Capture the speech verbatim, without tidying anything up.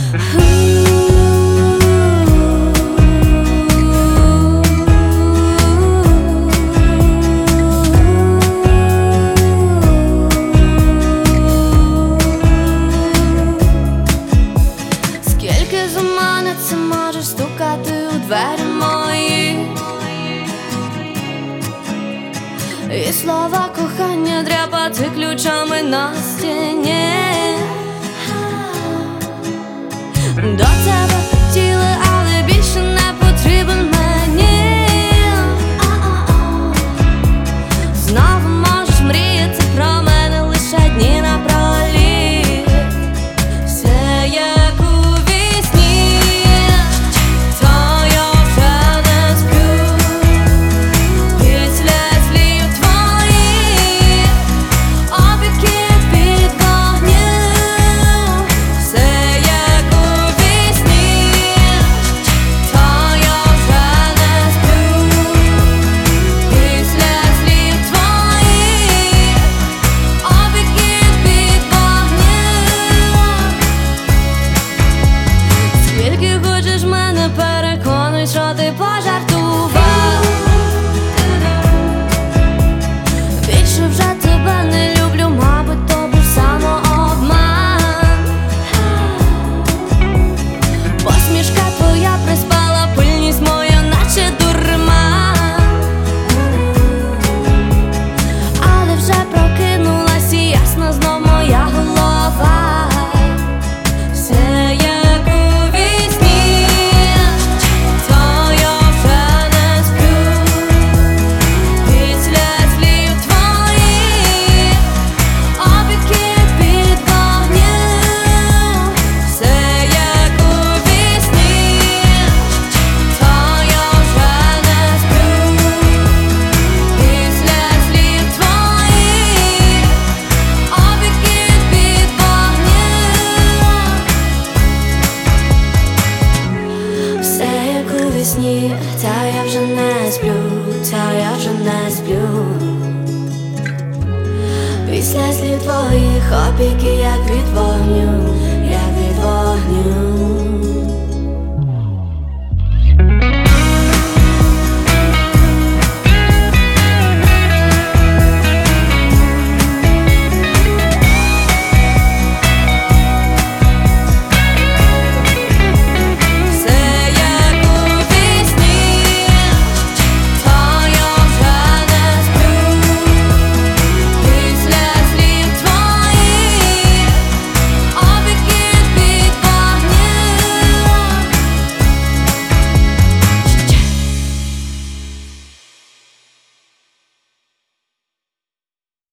Скільки заманеться, можеш стукати у двері мої, і слова кохання дряпати ключами на стіні. До тебе хотіли, але більше не потрібен мені. Знову можеш мріяти про мене лише дні напроліт. Все як у вісні, то я вже не сплю. Після слів твоїх опіків під вогню. Все як у вісні, то я вже не сплю. Після слів твоїх опіків під вогню. Скільки хочеш мене переконуй, що ти пожартував. Більше вже тебе не люблю, мабуть, то був самообман. Посмішка твоя приспала, пильність моя, наче дурман. Але вже прокинулась і ясна знов моя голова. Все як у вісні, то я вже не сплю. Після слів твоїх опіків під вогню. Все як у вісні, то я вже не сплю. Після слів твоїх опіків під вогню. Все як у вісні, та я вже не сплю, та я вже не сплю. Після слів твоїх опіки, як від вогню, як від вогню.